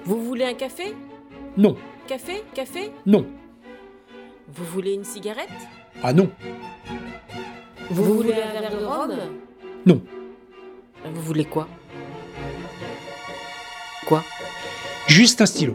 Vous voulez un café? Non. Café? Café? Non. Vous voulez une cigarette? Ah non. Vous voulez un verre de rhum? Non. Vous voulez quoi? Quoi? Juste un stylo.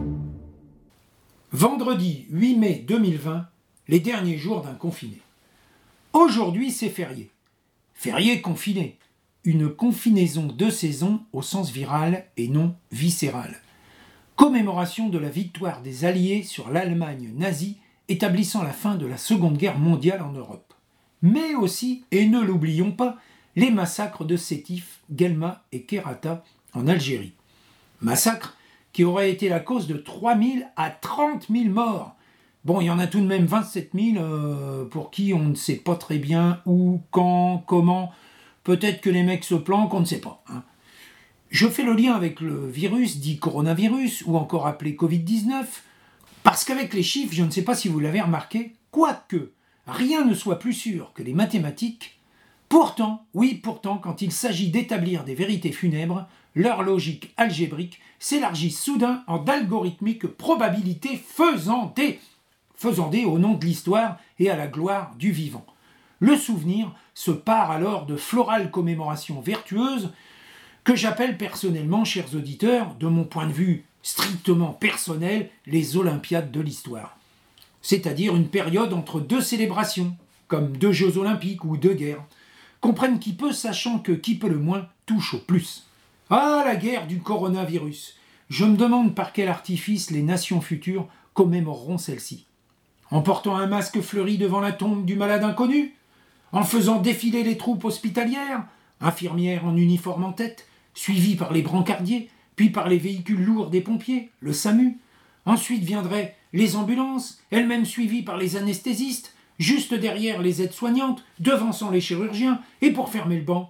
Vendredi 8 mai 2020, les derniers jours d'un confiné. Aujourd'hui, c'est férié. Férié confiné. Une confinaison de saison au sens viral et non viscéral. Commémoration de la victoire des Alliés sur l'Allemagne nazie, établissant la fin de la Seconde Guerre mondiale en Europe. Mais aussi, et ne l'oublions pas, les massacres de Sétif, Guelma et Kerata en Algérie. Massacres qui auraient été la cause de 3 000 à 30 000 morts. Bon, il y en a tout de même 27 000 pour qui on ne sait pas très bien où, quand, comment. Peut-être que les mecs se planquent, on ne sait pas. Je fais le lien avec le virus dit coronavirus, ou encore appelé Covid-19, parce qu'avec les chiffres, je ne sais pas si vous l'avez remarqué, quoique rien ne soit plus sûr que les mathématiques, pourtant, quand il s'agit d'établir des vérités funèbres, leur logique algébrique s'élargit soudain en d'algorithmiques probabilités faisant des au nom de l'histoire et à la gloire du vivant. Le souvenir se part alors de florales commémorations vertueuses que j'appelle personnellement, chers auditeurs, de mon point de vue strictement personnel, les Olympiades de l'histoire. C'est-à-dire une période entre deux célébrations, comme deux Jeux olympiques ou deux guerres. Comprenne qui peut, sachant que qui peut le moins touche au plus. Ah, la guerre du coronavirus. Je me demande par quel artifice les nations futures commémoreront celle-ci. En portant un masque fleuri devant la tombe du malade inconnu? En faisant défiler les troupes hospitalières, infirmières en uniforme en tête, suivies par les brancardiers, puis par les véhicules lourds des pompiers, le SAMU. Ensuite viendraient les ambulances, elles-mêmes suivies par les anesthésistes, juste derrière les aides-soignantes, devançant les chirurgiens, et pour fermer le banc,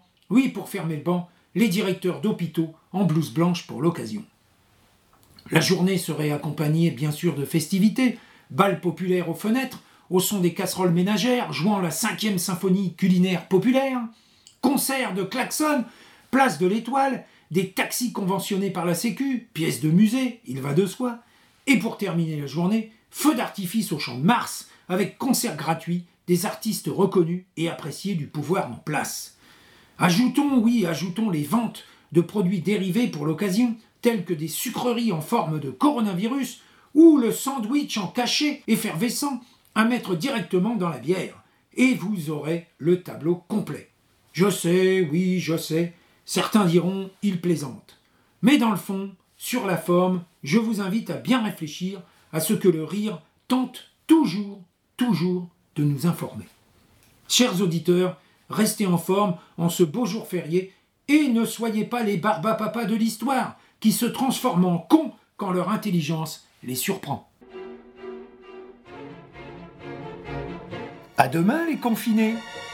les directeurs d'hôpitaux en blouse blanche pour l'occasion. La journée serait accompagnée bien sûr de festivités, bals populaires aux fenêtres, au son des casseroles ménagères, jouant la 5e symphonie culinaire populaire, concerts de klaxons, place de l'Étoile, des taxis conventionnés par la Sécu, pièces de musée, il va de soi, et pour terminer la journée, feu d'artifice au Champ de Mars, avec concerts gratuits des artistes reconnus et appréciés du pouvoir en place. Ajoutons les ventes de produits dérivés pour l'occasion, tels que des sucreries en forme de coronavirus ou le sandwich en cachet effervescent à mettre directement dans la bière. Et vous aurez le tableau complet. Je sais, certains diront « il plaisante ». Mais dans le fond, sur la forme, je vous invite à bien réfléchir à ce que le rire tente toujours de nous informer. Chers auditeurs, restez en forme en ce beau jour férié et ne soyez pas les barbapapas de l'histoire qui se transforment en cons quand leur intelligence les surprend. À demain les confinés!